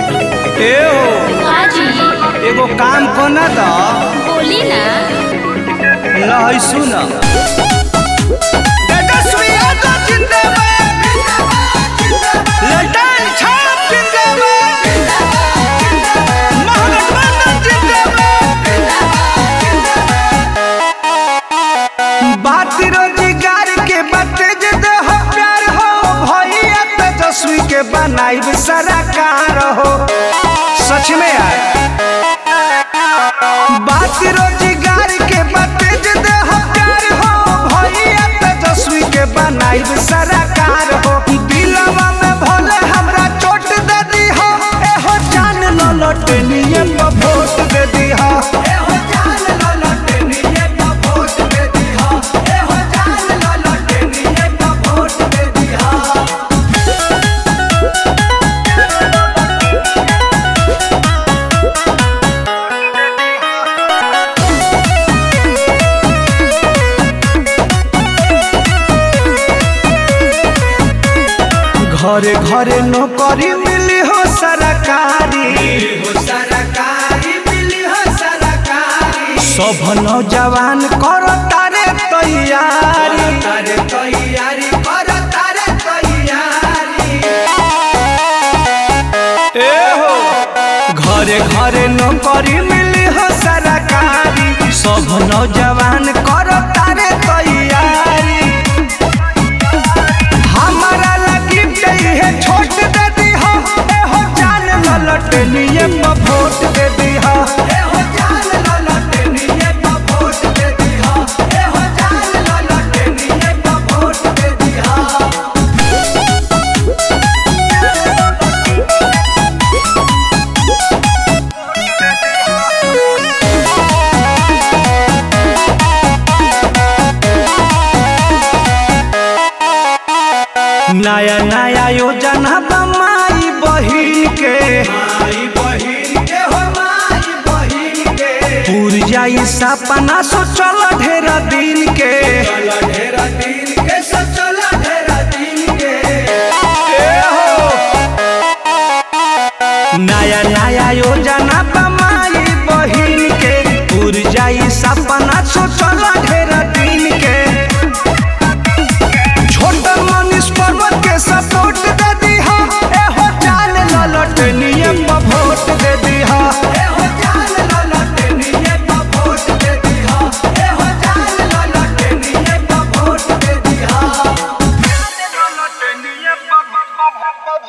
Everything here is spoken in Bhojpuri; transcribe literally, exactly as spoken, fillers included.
ए हो हाजी एगो काम कोना द बोली ना। लहै सुन बात रोजगार के बाटे जे देह प्यार हो भैया तेजस्वी के बनाइब सरकार हो। सच में यार बात रोजगार के बाटे जे देह प्यार हो भैया तेजस्वी के बनाइब सरकार हो। दिलवा में भोले हमरा चोट दे दी हो एहो जान न लौटनिए पर वोट दे दी हो। घरे घरे नौकरी मिली हो सरकारी सब नौजवान करो तारे तैयारी ए हो घरे घरे नौकरी मिली हो सरकारी सब नौजवान करो तारे तैयारी। हमारा लगी है छोट दे दी हो एहो जान न लौटनिए पर वोट दे दी हो। नया नया योजना बमाई बहिन के पूर जाई सपना सोचल ढेरा दिन के। नया